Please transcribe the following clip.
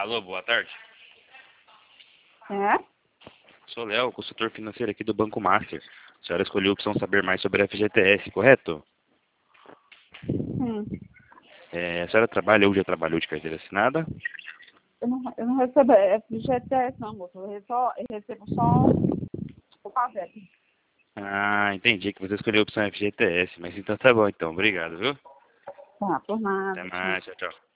Alô, boa tarde. É? Sou Léo, consultor financeiro aqui do Banco Master. A senhora escolheu a opção saber mais sobre a FGTS, correto? Hum. A senhora trabalha ou já trabalhou de carteira assinada? Eu não recebo FGTS não, moço. Eu recebo só o PASEP. Ah, entendi que você escolheu a opção FGTS, mas então tá bom então, obrigado, viu? Tá, por Até nada. Tchau. mais, tchau, tchau.